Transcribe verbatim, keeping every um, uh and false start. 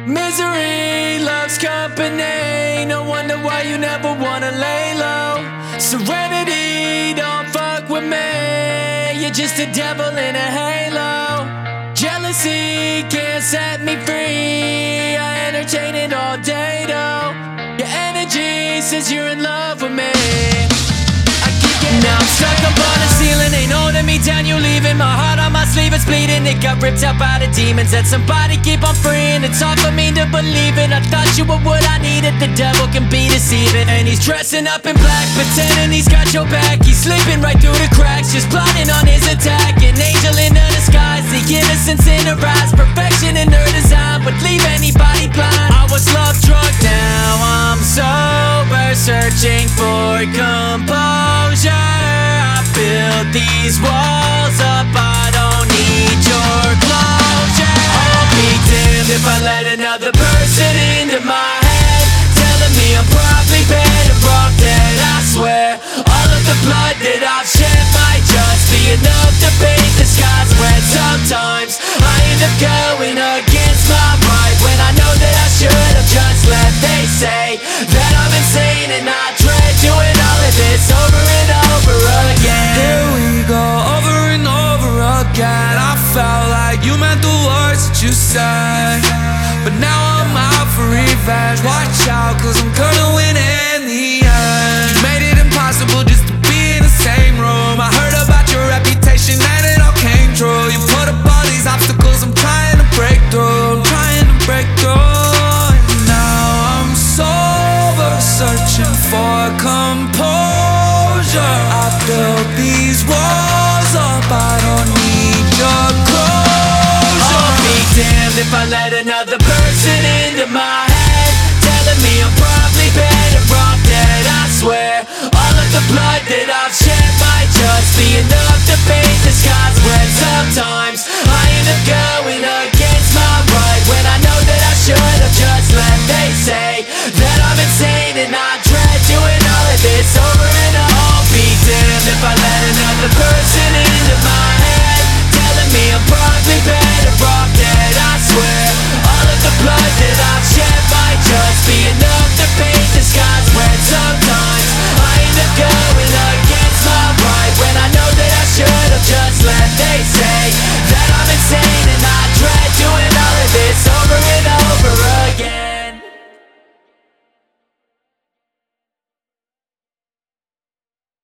Misery loves company. No wonder why you never wanna lay low. Serenity, don't fuck with me. You're just a devil in a halo. Jealousy can't set me free. I entertain it all day though. Your energy says you're in love with me. Now I'm stuck up on the ceiling, ain't holding me down, you leaving. My heart on my sleeve, it's bleeding. It got ripped out by the demons. Let somebody keep on freeing. It's hard for me to believe it. I thought you were what I needed. The devil can be deceiving. And he's dressing up in black, pretending he's got your back. He's slipping right through the cracks, just plotting on his attack. An angel in a disguise, the innocence in her eyes. Perfection in her design would leave anybody blind. I was love drunk, now I'm sober, searching for composure. I build these walls up, I don't need your closure. I'll be damned if I let another person into my head, telling me I'm probably better off dead. I swear, all of the blood that I've shed might just be enough to paint the skies red. Sometimes I end up going against my right, when I know that I should have just left. They say that I'm insane and I dread doing all of this over and over again. Here we go, over and over again. I felt like you meant the words that you said, but now I'm out for revenge. Watch out, cause I'm gonna win in the end. You made it impossible just to be in the same room. I heard about your reputation and it all came true. You put up all these obstacles, I'm trying to break through. I'm trying to break through. And now I'm sober, searching for composure. I built these walls up, I don't need your closure. I'll be damned if I let another person into my head, telling me I'm probably better off dead. I swear, all of the blood that I've shed might just be enough to paint the skies red. Sometimes I end up going against my right, when I know that I should have just left. They say that I'm insane and I dread doing all of this over and over. I'll be damned if I let another person into my head, telling me I'm probably better off dead. I swear, all of the blood that I've shed might just be enough to paint the skies red. Sometimes I end up going against my right, when I know that I should have just left. They say